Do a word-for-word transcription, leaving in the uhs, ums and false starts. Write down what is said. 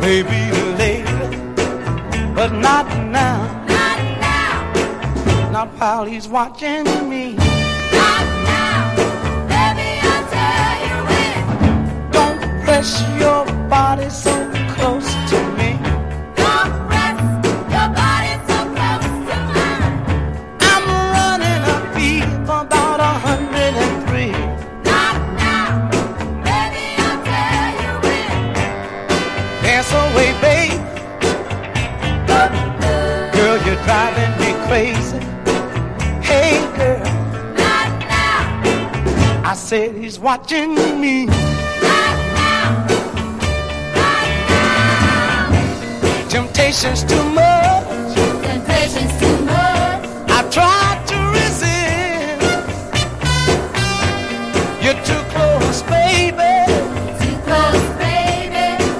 Maybe later, but not now. Not now. Not while he's watching me. Not now. Baby, I'll tell you when. Don't press your body so close to me. Don't press your body so close to mine. I'm running a beat for about a hundred and three. Not now. Baby, I'll tell you when. Dance away, babe. Girl, you're driving me crazy. Hey, girl. Not now. I said he's watching me. Not now. Not now. Temptation's too much.